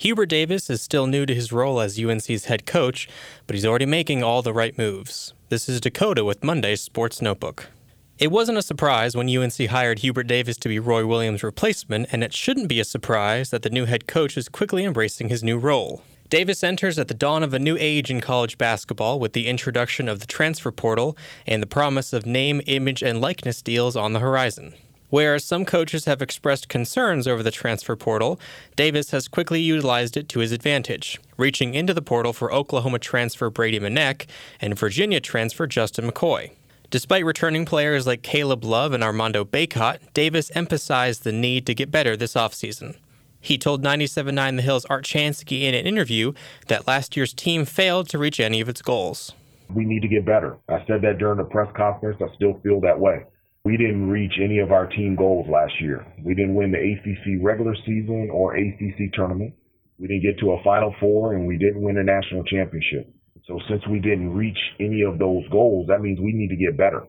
Hubert Davis is still new to his role as UNC's head coach, but he's already making all the right moves. This is Dakota with Monday's Sports Notebook. It wasn't a surprise when UNC hired Hubert Davis to be Roy Williams' replacement, and it shouldn't be a surprise that the new head coach is quickly embracing his new role. Davis enters at the dawn of a new age in college basketball with the introduction of the transfer portal and the promise of name, image, and likeness deals on the horizon. Whereas some coaches have expressed concerns over the transfer portal, Davis has quickly utilized it to his advantage, reaching into the portal for Oklahoma transfer Brady Manek and Virginia transfer Justin McCoy. Despite returning players like Caleb Love and Armando Bacot, Davis emphasized the need to get better this offseason. He told 97.9 The Hill's Art Chansky in an interview that last year's team failed to reach any of its goals. We need to get better. I said that during the press conference. I still feel that way. We didn't reach any of our team goals last year. We didn't win the ACC regular season or ACC tournament. We didn't get to a Final Four, and we didn't win a national championship. So since we didn't reach any of those goals, that means we need to get better.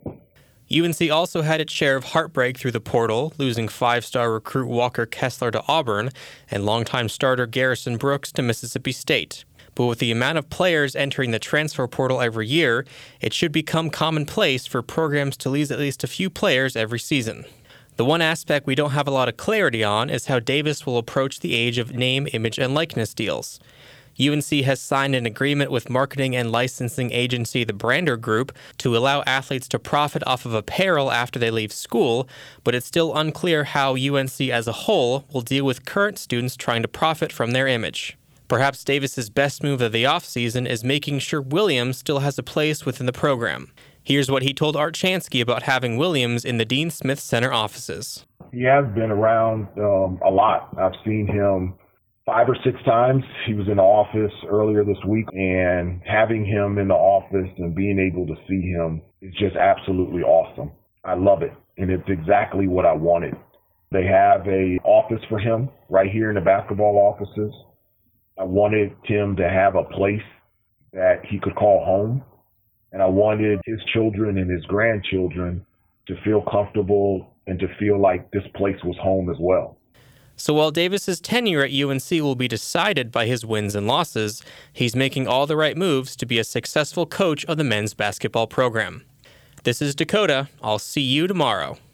UNC also had its share of heartbreak through the portal, losing five-star recruit Walker Kessler to Auburn and longtime starter Garrison Brooks to Mississippi State. But with the amount of players entering the transfer portal every year, it should become commonplace for programs to lose at least a few players every season. The one aspect we don't have a lot of clarity on is how Davis will approach the age of name, image, and likeness deals. UNC has signed an agreement with marketing and licensing agency The Brander Group to allow athletes to profit off of apparel after they leave school, but it's still unclear how UNC as a whole will deal with current students trying to profit from their image. Perhaps Davis's best move of the offseason is making sure Williams still has a place within the program. Here's what he told Art Chansky about having Williams in the Dean Smith Center offices. He has been around a lot. I've seen him 5 or 6 times. He was in the office earlier this week, and having him in the office and being able to see him is just absolutely awesome. I love it, and it's exactly what I wanted. They have an office for him right here in the basketball offices. I wanted him to have a place that he could call home, and I wanted his children and his grandchildren to feel comfortable and to feel like this place was home as well. So while Davis's tenure at UNC will be decided by his wins and losses, he's making all the right moves to be a successful coach of the men's basketball program. This is Dakota. I'll see you tomorrow.